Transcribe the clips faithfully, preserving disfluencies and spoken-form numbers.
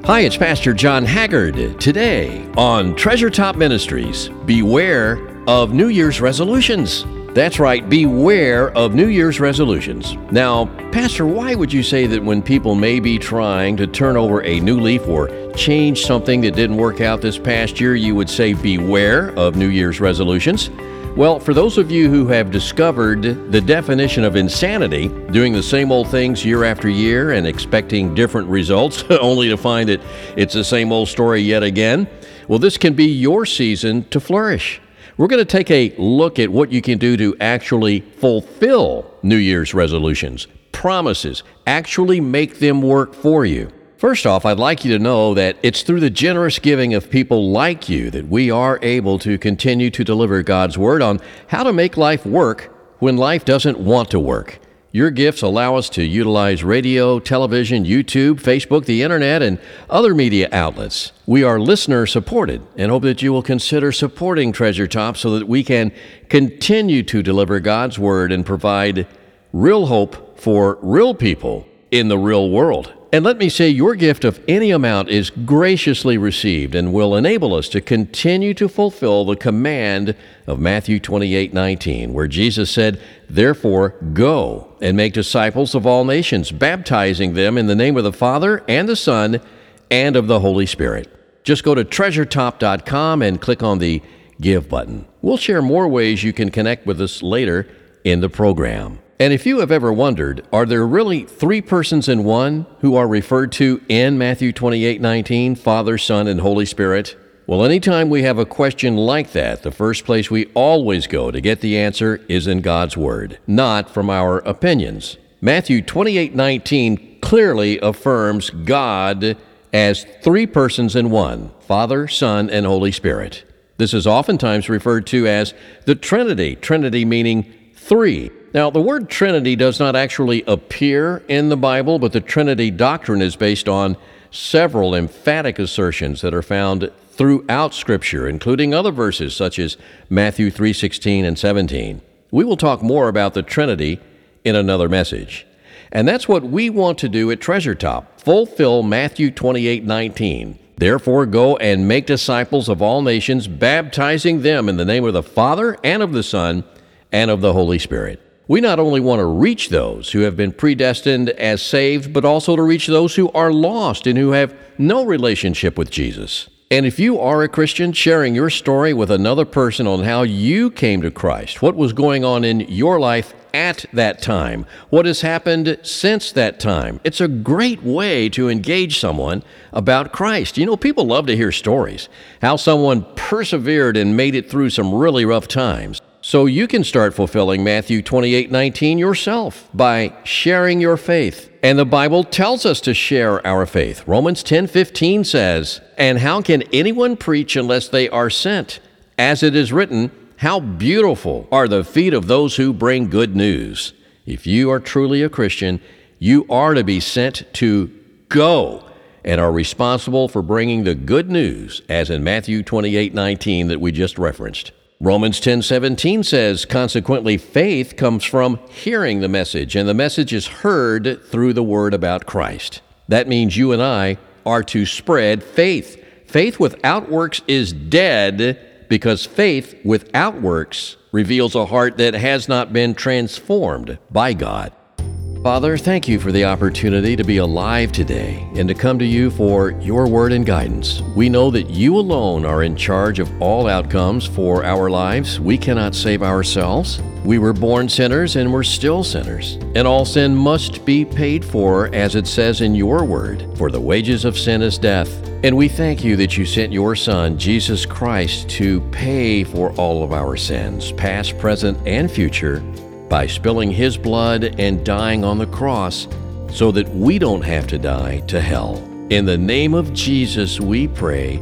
Hi, it's Pastor John Haggard. Today on Treasure Top Ministries, beware of New Year's resolutions. That's right, beware of New Year's resolutions. Now, Pastor, why would you say that when people may be trying to turn over a new leaf or change something that didn't work out this past year, you would say beware of New Year's resolutions? Well, for those of you who have discovered the definition of insanity, doing the same old things year after year and expecting different results, only to find that it's the same old story yet again, well, this can be your season to flourish. We're going to take a look at what you can do to actually fulfill New Year's resolutions, promises, actually make them work for you. First off, I'd like you to know that it's through the generous giving of people like you that we are able to continue to deliver God's Word on how to make life work when life doesn't want to work. Your gifts allow us to utilize radio, television, YouTube, Facebook, the Internet, and other media outlets. We are listener-supported and hope that you will consider supporting Treasure Top so that we can continue to deliver God's Word and provide real hope for real people in the real world. And let me say, your gift of any amount is graciously received and will enable us to continue to fulfill the command of Matthew twenty-eight nineteen, where Jesus said, "Therefore, go and make disciples of all nations, baptizing them in the name of the Father and the Son and of the Holy Spirit." Just go to treasure top dot com and click on the Give button. We'll share more ways you can connect with us later in the program. And if you have ever wondered, are there really three persons in one who are referred to in Matthew twenty-eight nineteen, Father, Son, and Holy Spirit? Well, anytime we have a question like that, the first place we always go to get the answer is in God's Word, not from our opinions. Matthew twenty-eight nineteen clearly affirms God as three persons in one, Father, Son, and Holy Spirit. This is oftentimes referred to as the Trinity, Trinity meaning three. Now, the word Trinity does not actually appear in the Bible, but the Trinity doctrine is based on several emphatic assertions that are found throughout Scripture, including other verses such as Matthew three sixteen and seventeen. We will talk more about the Trinity in another message. And that's what we want to do at Treasure Top, fulfill Matthew twenty-eight nineteen. Therefore, go and make disciples of all nations, baptizing them in the name of the Father and of the Son and of the Holy Spirit. We not only want to reach those who have been predestined as saved, but also to reach those who are lost and who have no relationship with Jesus. And if you are a Christian, sharing your story with another person on how you came to Christ, what was going on in your life at that time, what has happened since that time, it's a great way to engage someone about Christ. You know, people love to hear stories, how someone persevered and made it through some really rough times. So you can start fulfilling Matthew twenty-eight nineteen yourself by sharing your faith. And the Bible tells us to share our faith. Romans ten fifteen says, "And how can anyone preach unless they are sent? As it is written, how beautiful are the feet of those who bring good news." If you are truly a Christian, you are to be sent to go and are responsible for bringing the good news, as in Matthew twenty-eight nineteen that we just referenced. Romans ten seventeen says, "Consequently, faith comes from hearing the message, and the message is heard through the word about Christ." That means you and I are to spread faith. Faith without works is dead, because faith without works reveals a heart that has not been transformed by God. Father, thank you for the opportunity to be alive today and to come to you for your word and guidance. We know that you alone are in charge of all outcomes for our lives. We cannot save ourselves. We were born sinners and we're still sinners. And all sin must be paid for, as it says in your word, for the wages of sin is death. And we thank you that you sent your Son, Jesus Christ, to pay for all of our sins, past, present, and future, by spilling his blood and dying on the cross so that we don't have to die to hell. In the name of Jesus we pray,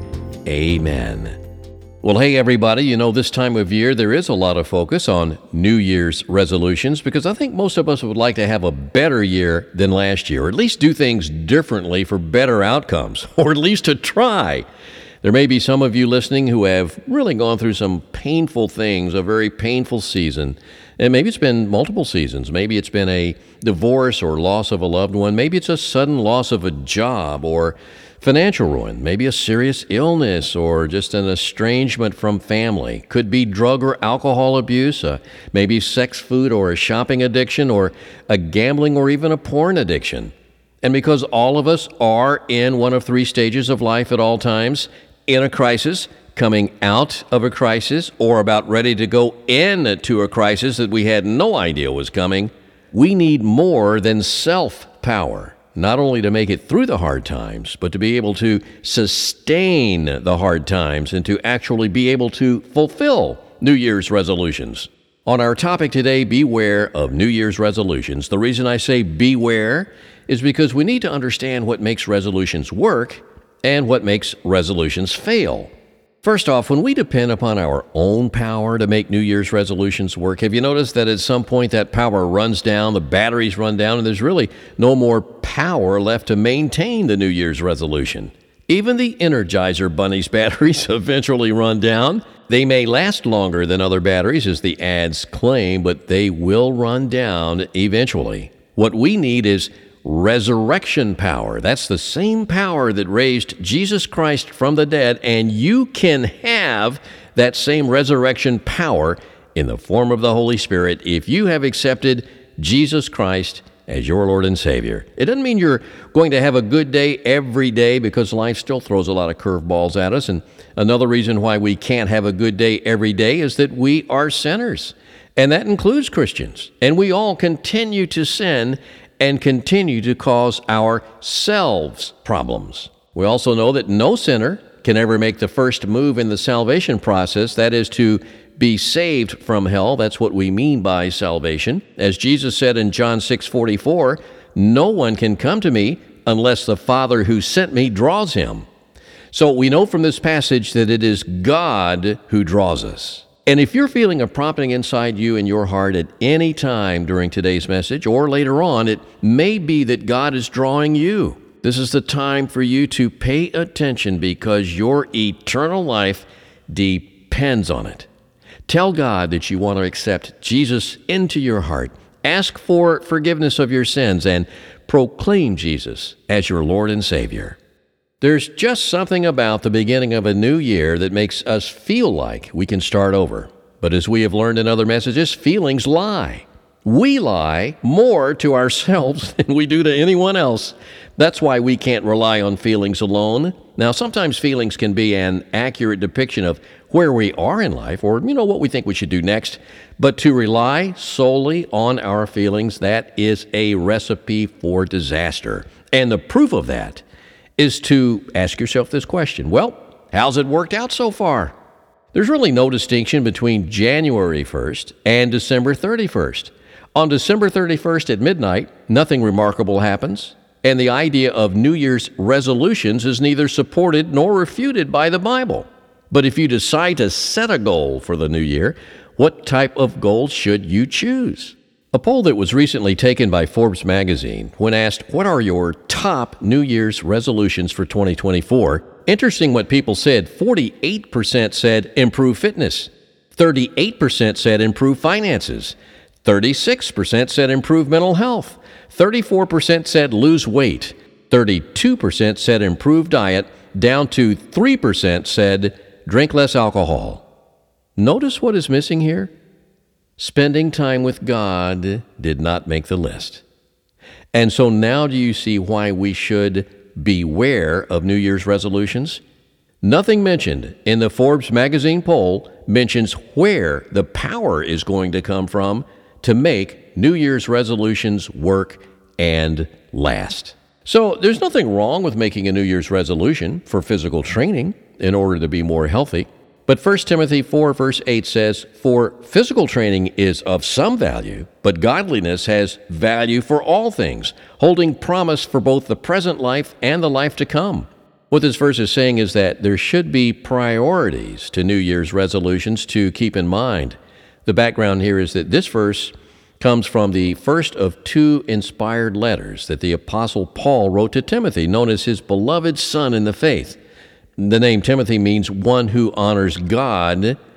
amen. Well, hey everybody, you know this time of year there is a lot of focus on New Year's resolutions because I think most of us would like to have a better year than last year, or at least do things differently for better outcomes, or at least to try. There may be some of you listening who have really gone through some painful things, a very painful season. And maybe it's been multiple seasons. Maybe it's been a divorce or loss of a loved one. Maybe it's a sudden loss of a job or financial ruin. Maybe a serious illness or just an estrangement from family. Could be drug or alcohol abuse, uh, maybe sex, food, or a shopping addiction, or a gambling or even a porn addiction. And because all of us are in one of three stages of life at all times, in a crisis, coming out of a crisis, or about ready to go into a crisis that we had no idea was coming, we need more than self-power, not only to make it through the hard times, but to be able to sustain the hard times and to actually be able to fulfill New Year's resolutions. On our topic today, beware of New Year's resolutions. The reason I say beware is because we need to understand what makes resolutions work and what makes resolutions fail. First off, when we depend upon our own power to make New Year's resolutions work, have you noticed that at some point that power runs down, the batteries run down, and there's really no more power left to maintain the New Year's resolution? Even the Energizer Bunny's batteries eventually run down. They may last longer than other batteries, as the ads claim, but they will run down eventually. What we need is resurrection power. That's the same power that raised Jesus Christ from the dead, and you can have that same resurrection power in the form of the Holy Spirit if you have accepted Jesus Christ as your Lord and Savior. It doesn't mean you're going to have a good day every day, because life still throws a lot of curveballs at us, and another reason why we can't have a good day every day is that we are sinners, and that includes Christians, and we all continue to sin and continue to cause ourselves problems. We also know that no sinner can ever make the first move in the salvation process, that is to be saved from hell. That's what we mean by salvation. As Jesus said in John six forty-four, no one can come to me unless the Father who sent me draws him. So we know from this passage that it is God who draws us. And if you're feeling a prompting inside you in your heart at any time during today's message or later on, it may be that God is drawing you. This is the time for you to pay attention, because your eternal life depends on it. Tell God that you want to accept Jesus into your heart. Ask for forgiveness of your sins and proclaim Jesus as your Lord and Savior. There's just something about the beginning of a new year that makes us feel like we can start over. But as we have learned in other messages, feelings lie. We lie more to ourselves than we do to anyone else. That's why we can't rely on feelings alone. Now, sometimes feelings can be an accurate depiction of where we are in life, or, you know, what we think we should do next. But to rely solely on our feelings, that is a recipe for disaster. And the proof of that is to ask yourself this question. Well, how's it worked out so far? There's really no distinction between January first and December thirty-first. On December thirty-first at midnight, nothing remarkable happens, and the idea of New Year's resolutions is neither supported nor refuted by the Bible. But if you decide to set a goal for the new year, what type of goal should you choose? A poll that was recently taken by Forbes magazine, when asked, what are your top New Year's resolutions for twenty twenty-four? Interesting what people said. forty-eight percent said improve fitness. thirty-eight percent said improve finances. thirty-six percent said improve mental health. thirty-four percent said lose weight. thirty-two percent said improve diet. Down to three percent said drink less alcohol. Notice what is missing here? Spending time with God did not make the list. And so now do you see why we should beware of New Year's resolutions? Nothing mentioned in the Forbes magazine poll mentions where the power is going to come from to make New Year's resolutions work and last. So there's nothing wrong with making a New Year's resolution for physical training in order to be more healthy. But First Timothy four verse eight says, for physical training is of some value, but godliness has value for all things, holding promise for both the present life and the life to come. What this verse is saying is that there should be priorities to New Year's resolutions to keep in mind. The background here is that this verse comes from the first of two inspired letters that the Apostle Paul wrote to Timothy, known as his beloved son in the faith. The name Timothy means one who honors God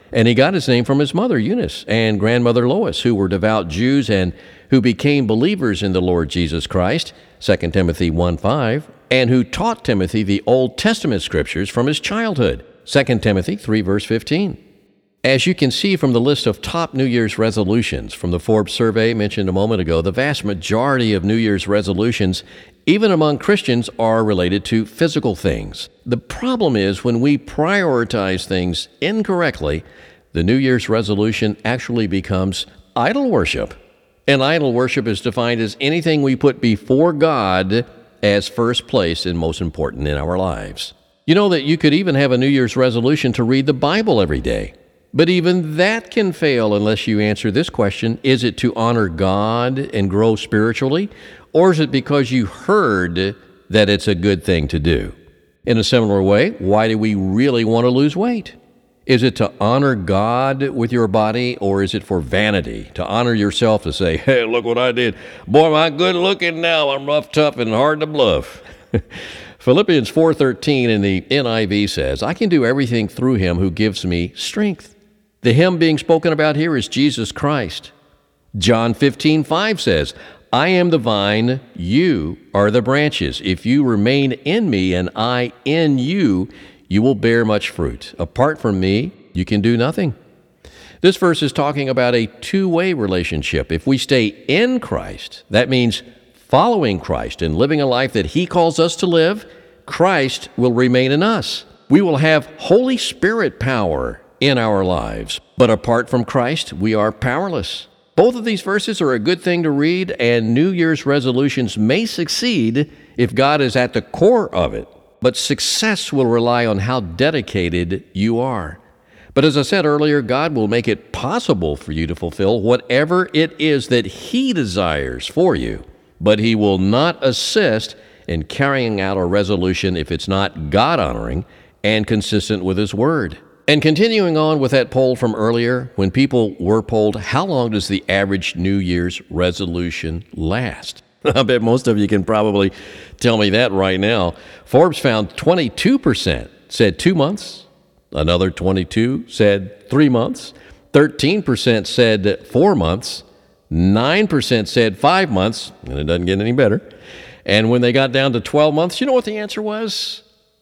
And he got his name from his mother, Eunice, and grandmother Lois, who were devout Jews and who became believers in the Lord Jesus Christ, Second Timothy one five, and who taught Timothy the Old Testament scriptures from his childhood, Second Timothy three verse fifteen. As you can see from the list of top New Year's resolutions from the Forbes survey mentioned a moment ago, the vast majority of New Year's resolutions, even among Christians, are related to physical things. The problem is when we prioritize things incorrectly, the New Year's resolution actually becomes idol worship. And idol worship is defined as anything we put before God as first place and most important in our lives. You know that you could even have a New Year's resolution to read the Bible every day. But even that can fail unless you answer this question: is it to honor God and grow spiritually, or is it because you heard that it's a good thing to do? In a similar way, why do we really want to lose weight? Is it to honor God with your body, or is it for vanity, to honor yourself, to say, hey, look what I did. Boy, am I good looking now. I'm rough, tough, and hard to bluff. Philippians four thirteen in the N I V says, I can do everything through him who gives me strength. The him being spoken about here is Jesus Christ. John fifteen five says, I am the vine, you are the branches. If you remain in me and I in you, you will bear much fruit. Apart from me, you can do nothing. This verse is talking about a two-way relationship. If we stay in Christ, that means following Christ and living a life that he calls us to live, Christ will remain in us. We will have Holy Spirit power in our lives. But apart from Christ, we are powerless. Both of these verses are a good thing to read, and New Year's resolutions may succeed if God is at the core of it. But success will rely on how dedicated you are. But as I said earlier, God will make it possible for you to fulfill whatever it is that he desires for you. But he will not assist in carrying out a resolution if it's not God-honoring and consistent with his word. And continuing on with that poll from earlier, when people were polled, how long does the average New Year's resolution last? I bet most of you can probably tell me that right now. Forbes found twenty-two percent said two months, another twenty-two said three months, thirteen percent said four months, nine percent said five months, and it doesn't get any better. And when they got down to twelve months, you know what the answer was?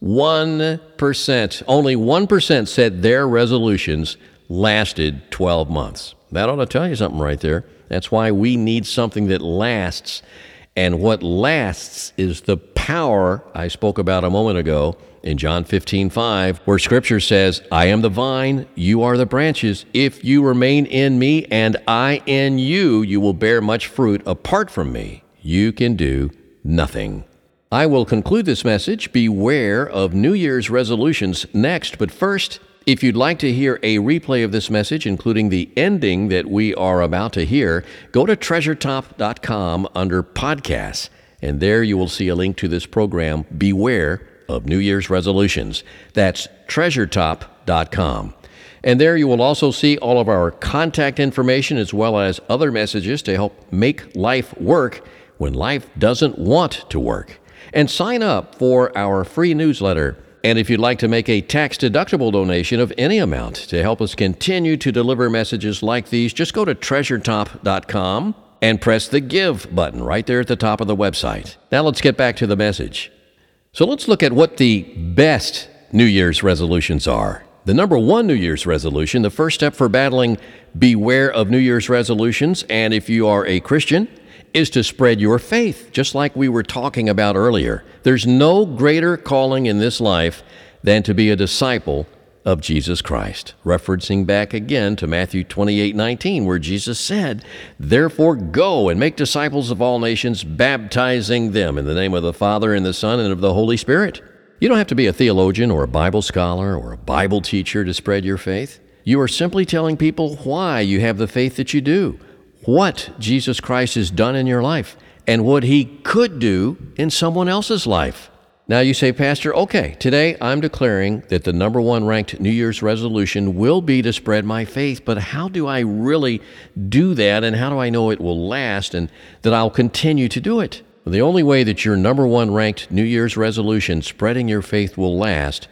one percent. Only one percent said their resolutions lasted twelve months. That ought to tell you something right there. That's why we need something that lasts. And what lasts is the power I spoke about a moment ago in John fifteen five, where Scripture says, I am the vine, you are the branches. If you remain in me and I in you, you will bear much fruit. Apart from me, you can do nothing. I will conclude this message, Beware of New Year's Resolutions, next. But first, if you'd like to hear a replay of this message, including the ending that we are about to hear, go to treasure top dot com under Podcasts, and there you will see a link to this program, Beware of New Year's Resolutions. That's treasure top dot com. And there you will also see all of our contact information as well as other messages to help make life work when life doesn't want to work. And sign up for our free newsletter. And if you'd like to make a tax-deductible donation of any amount to help us continue to deliver messages like these, just go to treasure top dot com and press the Give button right there at the top of the website. Now let's get back to the message. So let's look at what the best New Year's resolutions are. The number one New Year's resolution, the first step for battling beware of New Year's resolutions, and if you are a Christian, is to spread your faith, just like we were talking about earlier. There's no greater calling in this life than to be a disciple of Jesus Christ. Referencing back again to Matthew twenty-eight nineteen, where Jesus said, Therefore go and make disciples of all nations, baptizing them in the name of the Father and the Son and of the Holy Spirit. You don't have to be a theologian or a Bible scholar or a Bible teacher to spread your faith. You are simply telling people why you have the faith that you do, what Jesus Christ has done in your life, and what he could do in someone else's life. Now you say, Pastor, okay, today I'm declaring that the number one ranked New Year's resolution will be to spread my faith, but how do I really do that, and how do I know it will last and that I'll continue to do it? Well, the only way that your number one ranked New Year's resolution, spreading your faith, will last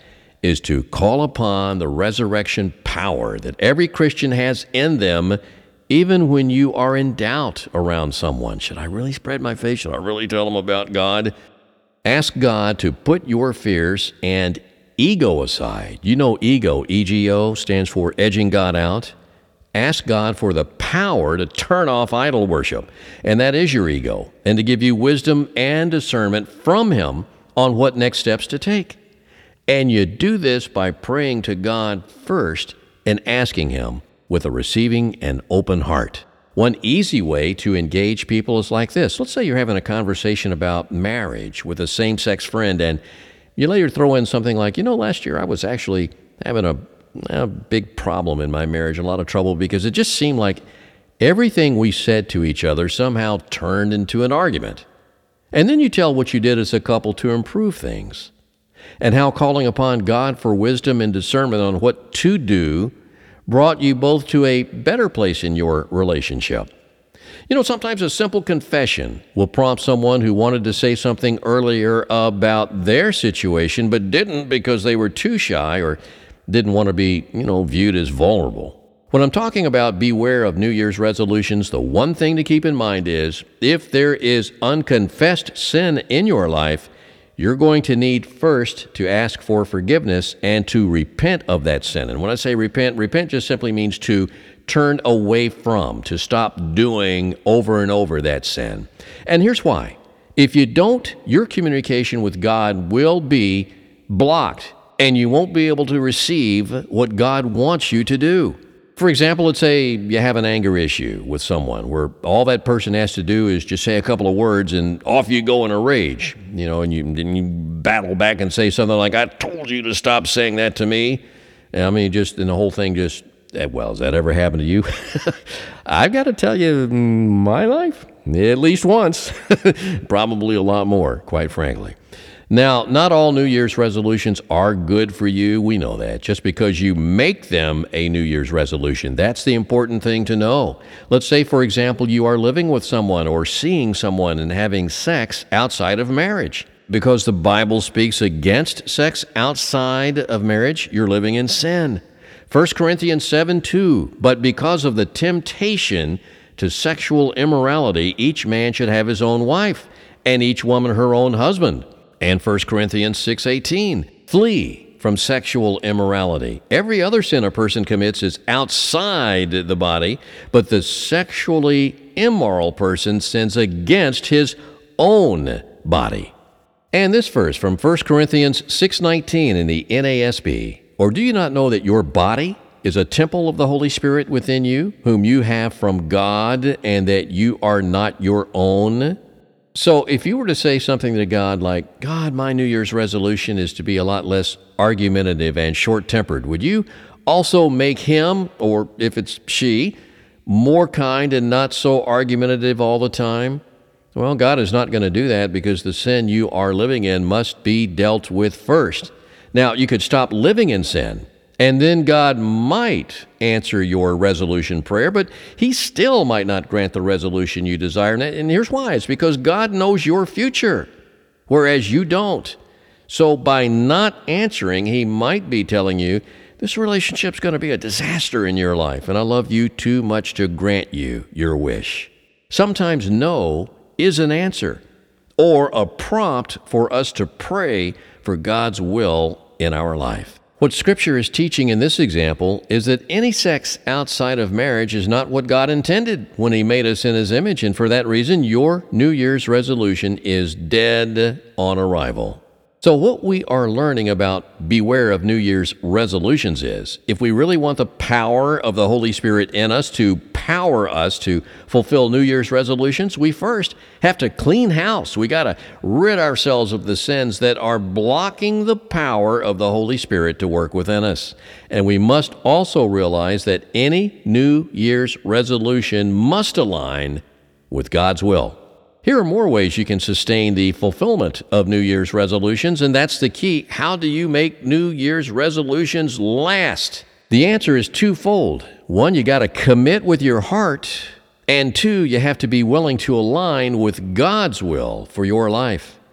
is to call upon the resurrection power that every Christian has in them, even when you are in doubt around someone. Should I really spread my faith? Should I really tell them about God? Ask God to put your fears and ego aside. You know ego, E G O, stands for edging God out. Ask God for the power to turn off idol worship, and that is your ego, and to give you wisdom and discernment from Him on what next steps to take. And you do this by praying to God first and asking Him with a receiving and open heart. One easy way to engage people is like this. Let's say you're having a conversation about marriage with a same-sex friend, and you later throw in something like, you know, last year I was actually having a, a big problem in my marriage, a lot of trouble, because it just seemed like everything we said to each other somehow turned into an argument. And then you tell what you did as a couple to improve things, and how calling upon God for wisdom and discernment on what to do brought you both to a better place in your relationship. You know, sometimes a simple confession will prompt someone who wanted to say something earlier about their situation but didn't because they were too shy or didn't want to be, you know, viewed as vulnerable. When I'm talking about beware of New Year's resolutions, the one thing to keep in mind is if there is unconfessed sin in your life, you're going to need first to ask for forgiveness and to repent of that sin. And when I say repent, repent just simply means to turn away from, to stop doing over and over that sin. And here's why. If you don't, your communication with God will be blocked, and you won't be able to receive what God wants you to do. For example, let's say you have an anger issue with someone where all that person has to do is just say a couple of words and off you go in a rage, you know, and you, and you battle back and say something like, I told you to stop saying that to me. And I mean, just, and the whole thing just, well, has that ever happened to you? I've got to tell you, my life, at least once, probably a lot more, quite frankly. Now, not all New Year's resolutions are good for you. We know that. Just because you make them a New Year's resolution, that's the important thing to know. Let's say, for example, you are living with someone or seeing someone and having sex outside of marriage. Because the Bible speaks against sex outside of marriage, you're living in sin. First Corinthians seven two, but because of the temptation to sexual immorality, each man should have his own wife, and each woman her own husband. And First Corinthians six eighteen, flee from sexual immorality. Every other sin a person commits is outside the body, but the sexually immoral person sins against his own body. And this verse from First Corinthians six nineteen in the N A S B, or do you not know that your body is a temple of the Holy Spirit within you, whom you have from God, and that you are not your own? So if you were to say something to God like, God, my New Year's resolution is to be a lot less argumentative and short-tempered, would you also make him, or if it's she, more kind and not so argumentative all the time? Well, God is not going to do that because the sin you are living in must be dealt with first. Now, you could stop living in sin, and then God might answer your resolution prayer, but He still might not grant the resolution you desire. And here's why. It's because God knows your future, whereas you don't. So by not answering, He might be telling you, this relationship's going to be a disaster in your life, and I love you too much to grant you your wish. Sometimes no is an answer, or a prompt for us to pray for God's will in our life. What Scripture is teaching in this example is that any sex outside of marriage is not what God intended when He made us in His image, and for that reason, your New Year's resolution is dead on arrival. So what we are learning about beware of New Year's resolutions is, if we really want the power of the Holy Spirit in us to power us to fulfill New Year's resolutions, we first have to clean house. We got to rid ourselves of the sins that are blocking the power of the Holy Spirit to work within us. And we must also realize that any New Year's resolution must align with God's will. Here are more ways you can sustain the fulfillment of New Year's resolutions, and that's the key. How do you make New Year's resolutions last? The answer is twofold. One, you got to commit with your heart, and two, you have to be willing to align with God's will for your life.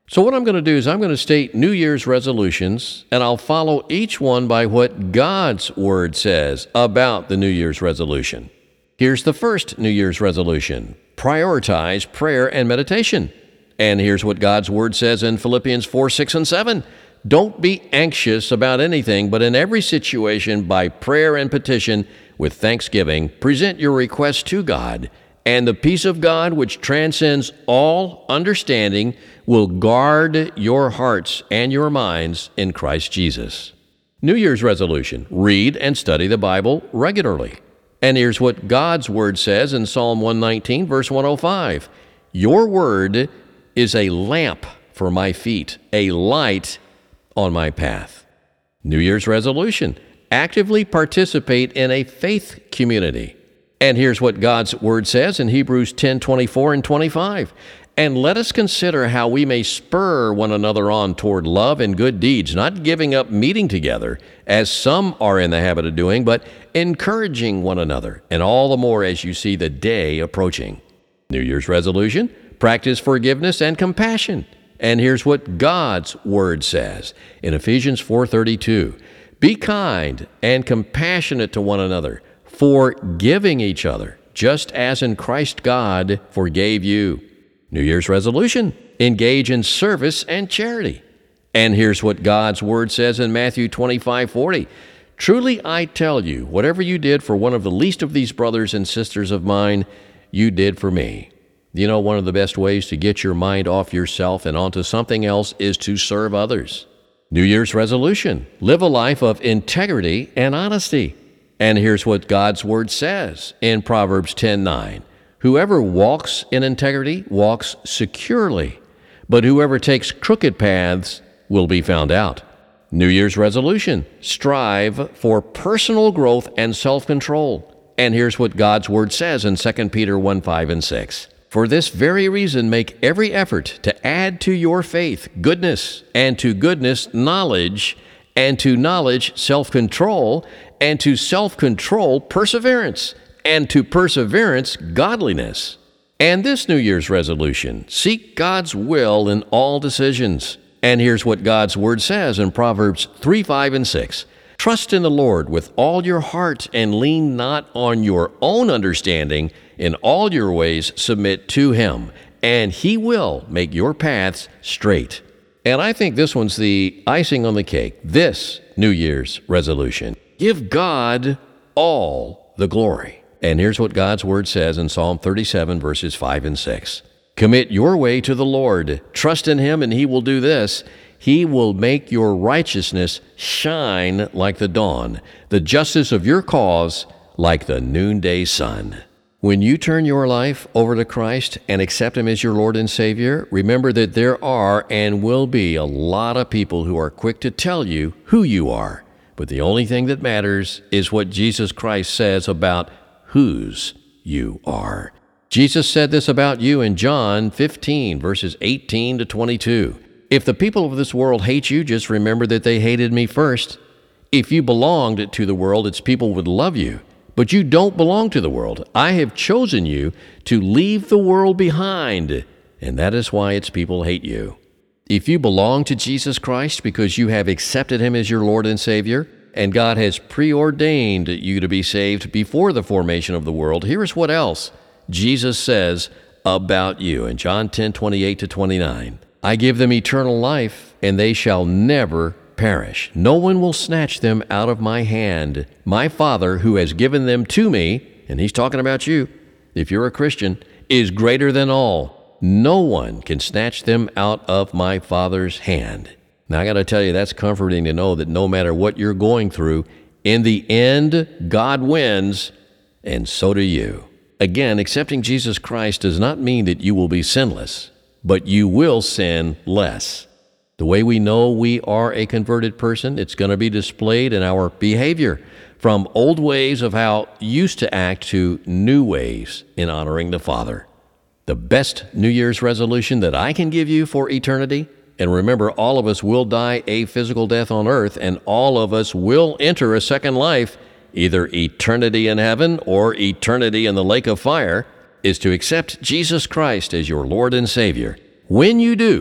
So what I'm going to do is I'm going to state New Year's resolutions, and I'll follow each one by what God's Word says about the New Year's resolution. Here's the first New Year's resolution: prioritize prayer and meditation. And here's what God's Word says in Philippians four, six, and seven. Don't be anxious about anything, but in every situation, by prayer and petition, with thanksgiving, present your requests to God, and the peace of God, which transcends all understanding, will guard your hearts and your minds in Christ Jesus. New Year's resolution: read and study the Bible regularly. And here's what God's Word says in Psalm one nineteen, verse one oh five. Your Word is a lamp for my feet, a light on my path. New Year's resolution: actively participate in a faith community. And here's what God's Word says in Hebrews ten, twenty-four and twenty-five. And let us consider how we may spur one another on toward love and good deeds, not giving up meeting together, as some are in the habit of doing, but encouraging one another, and all the more as you see the day approaching. New Year's resolution: practice forgiveness and compassion. And here's what God's Word says in Ephesians four thirty-two. Be kind and compassionate to one another, forgiving each other, just as in Christ God forgave you. New Year's resolution: engage in service and charity. And here's what God's Word says in Matthew twenty-five forty. Truly I tell you, whatever you did for one of the least of these brothers and sisters of mine, you did for me. You know, one of the best ways to get your mind off yourself and onto something else is to serve others. New Year's resolution: live a life of integrity and honesty. And here's what God's Word says in Proverbs ten nine. Whoever walks in integrity walks securely, but whoever takes crooked paths will be found out. New Year's resolution: strive for personal growth and self-control. And here's what God's Word says in Second Peter one five and six. For this very reason, make every effort to add to your faith goodness, and to goodness knowledge, and to knowledge self-control, and to self-control perseverance, and to perseverance godliness. And this New Year's resolution: seek God's will in all decisions. And here's what God's Word says in Proverbs three five and six. Trust in the Lord with all your heart, and lean not on your own understanding. In all your ways submit to Him, and He will make your paths straight. And I think this one's the icing on the cake, this New Year's resolution. Give God all the glory. And here's what God's Word says in Psalm thirty-seven, verses five and six. Commit your way to the Lord. Trust in Him, and He will do this. He will make your righteousness shine like the dawn, the justice of your cause like the noonday sun. When you turn your life over to Christ and accept Him as your Lord and Savior, remember that there are and will be a lot of people who are quick to tell you who you are. But the only thing that matters is what Jesus Christ says about whose you are. Jesus said this about you in John fifteen, verses eighteen to twenty-two. If the people of this world hate you, just remember that they hated me first. If you belonged to the world, its people would love you. But you don't belong to the world. I have chosen you to leave the world behind, and that is why its people hate you. If you belong to Jesus Christ because you have accepted Him as your Lord and Savior, and God has preordained you to be saved before the formation of the world, here's what else Jesus says about you in John ten, twenty-eight to twenty-nine. I give them eternal life, and they shall never perish. No one will snatch them out of my hand. My Father, who has given them to me, and He's talking about you, if you're a Christian, is greater than all. No one can snatch them out of my Father's hand. Now, I got to tell you, that's comforting to know that no matter what you're going through, in the end, God wins, and so do you. Again, accepting Jesus Christ does not mean that you will be sinless, but you will sin less. The way we know we are a converted person, it's going to be displayed in our behavior, from old ways of how you used to act to new ways in honoring the Father. The best New Year's resolution that I can give you for eternity, and remember, all of us will die a physical death on earth, and all of us will enter a second life, either eternity in heaven or eternity in the lake of fire, is to accept Jesus Christ as your Lord and Savior. When you do,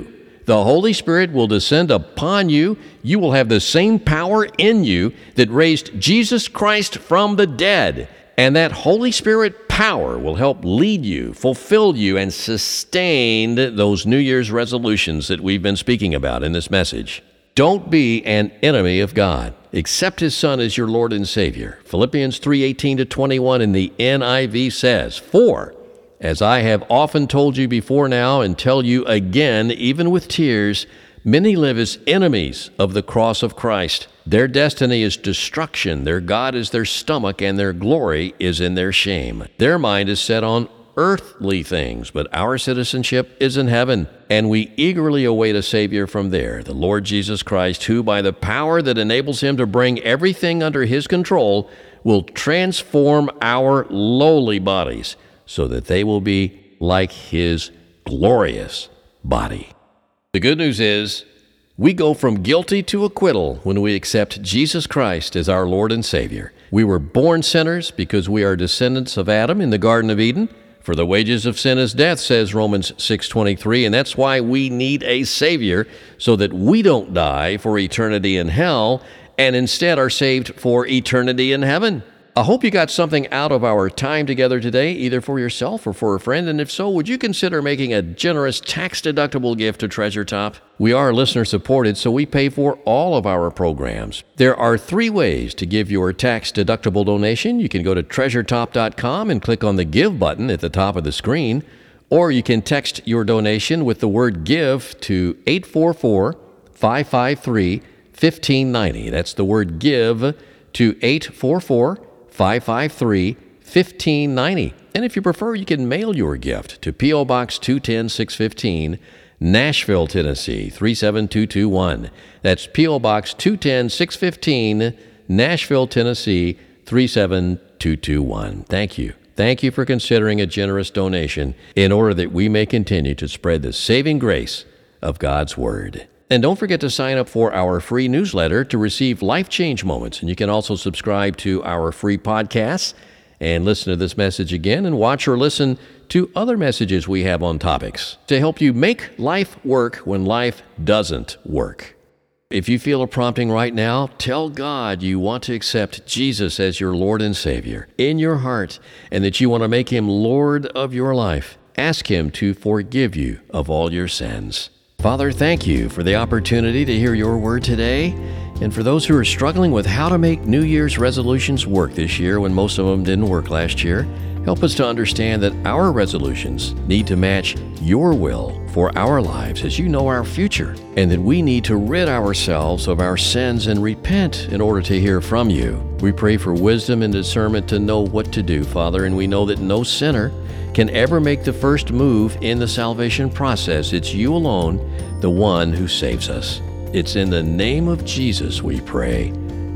The Holy Spirit will descend upon you. You will have the same power in you that raised Jesus Christ from the dead. And that Holy Spirit power will help lead you, fulfill you, and sustain those New Year's resolutions that we've been speaking about in this message. Don't be an enemy of God. Accept His Son as your Lord and Savior. Philippians three eighteen to twenty-one in the N I V says, "For, as I have often told you before now and tell you again, even with tears, many live as enemies of the cross of Christ. Their destiny is destruction, their God is their stomach, and their glory is in their shame. Their mind is set on earthly things, but our citizenship is in heaven, and we eagerly await a Savior from there, the Lord Jesus Christ, who, by the power that enables Him to bring everything under His control, will transform our lowly bodies so that they will be like His glorious body." The good news is, we go from guilty to acquittal when we accept Jesus Christ as our Lord and Savior. We were born sinners because we are descendants of Adam in the Garden of Eden. For the wages of sin is death, says Romans six twenty-three, and that's why we need a Savior, so that we don't die for eternity in hell and instead are saved for eternity in heaven. I hope you got something out of our time together today, either for yourself or for a friend, and if so, would you consider making a generous tax-deductible gift to Treasure Top? We are listener-supported, so we pay for all of our programs. There are three ways to give your tax-deductible donation. You can go to treasure top dot com and click on the Give button at the top of the screen, or you can text your donation with the word GIVE to eight four four, five five three, one five nine zero. That's the word GIVE to eight four four, five five three, one five nine zero. And if you prefer, you can mail your gift to P O. Box two ten six fifteen, Nashville, Tennessee three seven two two one. That's P O. Box two ten six fifteen, Nashville, Tennessee three seven two two one. Thank you. Thank you for considering a generous donation in order that we may continue to spread the saving grace of God's Word. And don't forget to sign up for our free newsletter to receive life change moments. And you can also subscribe to our free podcasts and listen to this message again and watch or listen to other messages we have on topics to help you make life work when life doesn't work. If you feel a prompting right now, tell God you want to accept Jesus as your Lord and Savior in your heart and that you want to make Him Lord of your life. Ask Him to forgive you of all your sins. Father, thank you for the opportunity to hear your word today. And for those who are struggling with how to make New Year's resolutions work this year when most of them didn't work last year, help us to understand that our resolutions need to match your will for our lives as you know our future, and that we need to rid ourselves of our sins and repent in order to hear from you. We pray for wisdom and discernment to know what to do, Father, and we know that no sinner can ever make the first move in the salvation process. It's you alone, the one who saves us. It's in the name of Jesus we pray.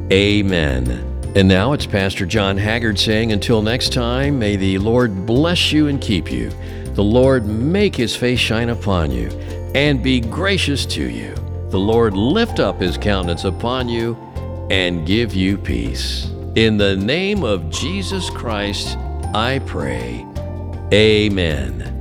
Amen. And now it's Pastor John Haggard saying, until next time, may the Lord bless you and keep you. The Lord make His face shine upon you and be gracious to you. The Lord lift up His countenance upon you and give you peace. In the name of Jesus Christ, I pray. Amen.